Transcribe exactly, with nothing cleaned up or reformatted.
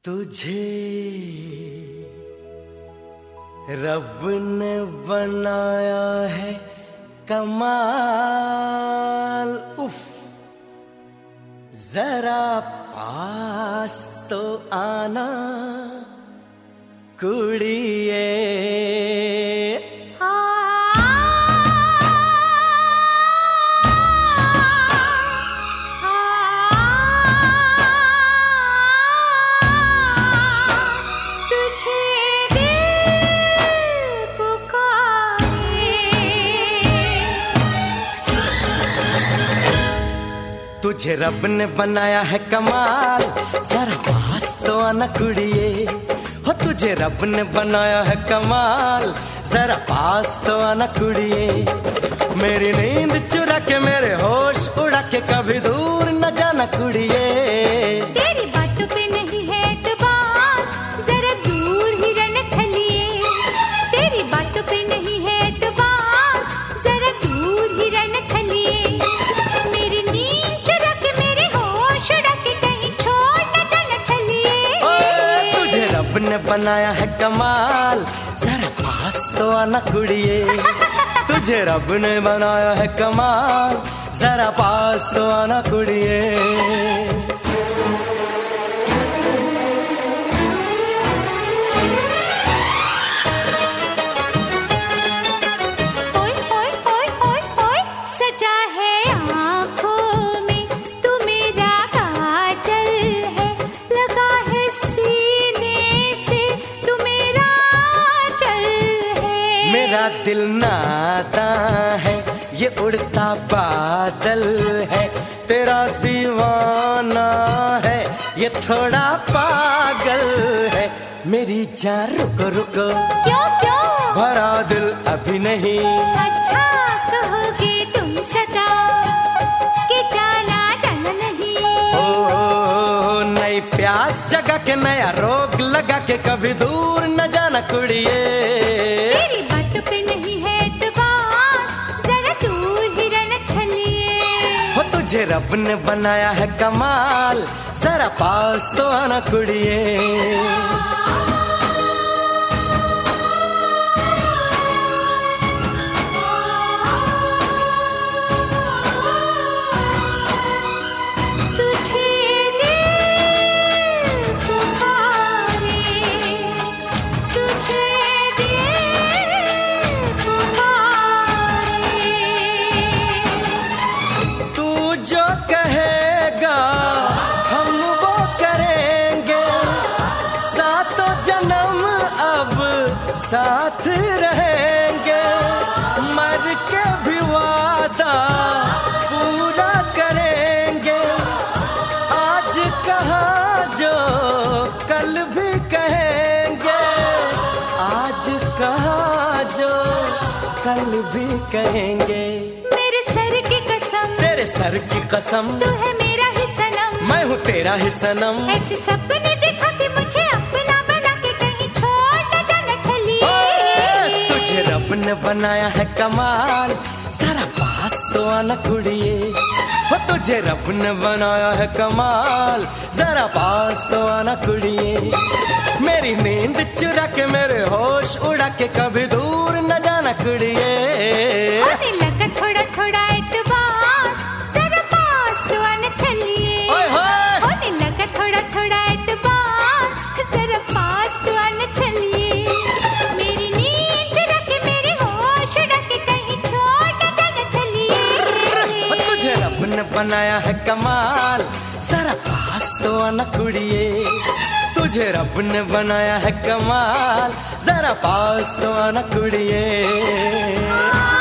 तुझे रब ने बनाया है कमाल, उफ जरा पास तो आना कुड़िए। तुझे रब ने बनाया है कमाल, जरा पास तो आना कुड़िए। हो तुझे रब ने बनाया है कमाल, जरा पास तो आना कुड़िए। मेरी नींद चुरा के मेरे होश उड़ा के कभी दूर न जाना कुड़िए। तेरी बातों पे नहीं है एतबार, जरा दूर ही रहना छलिए। तेरी बातों पे नहीं है एतबार, जरा दूर ही रहना छलिए। मेरी नींद चुरा के मेरे होश उड़ा के कहीं छोड़ न जाना छलिए। तुझे रब ने बनाया है कमाल, जरा पास तो आना कुड़िए। तुझे रब ने बनाया है कमाल, जरा पास तो आना कुड़िए। मेरा दिल नाता है, ये उड़ता बादल है। तेरा दीवाना है, ये थोड़ा पागल है। मेरी जान रुको रुको, क्यों क्यों भरा दिल अभी नहीं। अच्छा कहोगे तुम सदा कि जाना जाना नहीं। ओ, ओ, ओ नई प्यास जगा के नया रोग लगा के कभी दूर न जाना कुड़िए। तेरी बातों पे नहीं है एतबार, जरा दूर ही रहना छलिए। हो तुझे रब ने बनाया है कमाल, जरा पास तो आना कुड़िए। कहेगा हम वो करेंगे, सातों जन्म अब साथ रहेंगे। मर के भी वादा पूरा करेंगे। आज कहा जो कल भी कहेंगे, आज कहा जो कल भी कहेंगे। मेरे सर की कसम, तेरे सर की कसम, तू है मेरा ही सनम, मैं हूँ तेरा ही सनम। ऐसे सपने दिखा के मुझे अपना बना के कहीं छोड़ न जाना छलिए। तुझे रब ने बनाया है कमाल, जरा पास तो आना कुड़िए। हो तुझे रब ने बनाया है कमाल, जरा पास तो आना कुड़िए। मेरी नींद चुरा के मेरे होश उड़ा के कभी दूर न जाना कुड़िए। होने लगा थोड़ा थोड़ा एतबार, जरा पास तो आना छलिए। होने लगा थोड़ा थोड़ा एतबार, जरा पास तो आना छलिए। मेरी नींद चुरा के मेरे होश उड़ा के कहीं छोड़ न जाना छलिए। तुझे रब ने बनाया है कमाल, जरा पास तो आना कुड़िए। तुझे रब ने बनाया है कमाल, जरा पास तो आना कुड़िए।